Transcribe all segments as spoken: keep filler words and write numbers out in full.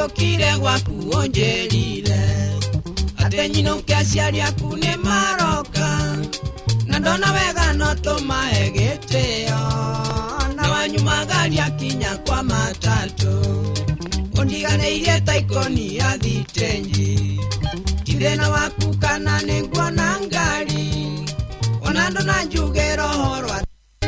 njokire gwaku onjerire ate nyino kiaciari aku ni maroka na ndona wega no tumahe gitio na wanyumagaria kinya kwa matatu undiganeirie taikoni ya thitenji tithina waku kana niguona ngari ona ndona njuge roho rwa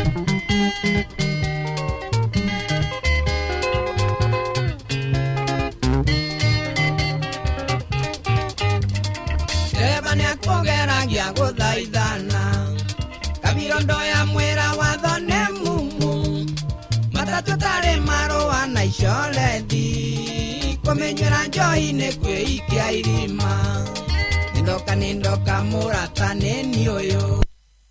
Kogeragia guthaithana kabirondo ya mwera watho ne mumu matatu tare marua na icorethi kumenyera njohi ni kwiikia irima nindoka nindoka murata nini uyu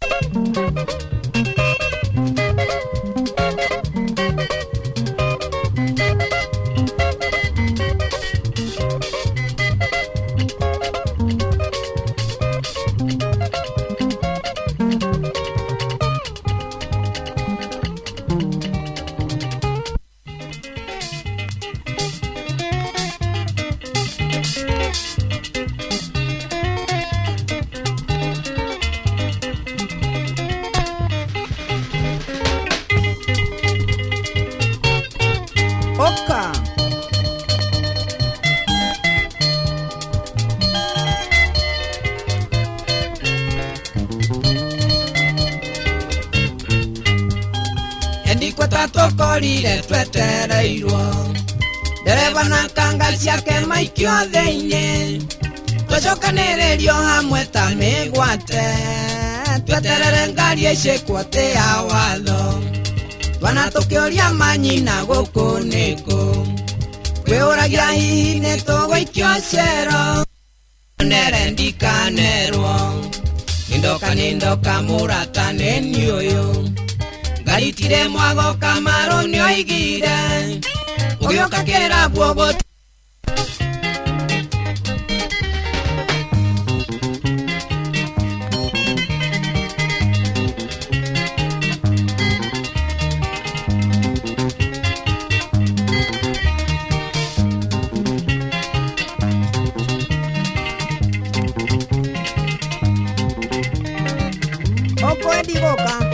Oka Endikwa tatokorire twetereirwo dereva na kanga ciake maikio thĩinĩ tũcokanĩrĩrio hamwe ta mĩgwate tweterere ngari ĩcĩkwo ya watho Wana tukioria manyina guku niku Kwiuragia hihi nitugwikio cero Nere ndikanerwo Nindoka nindoka murata nini uyu Ngaritire mwago kamaru ni oigire Ugioka kira guogo Opo edigoka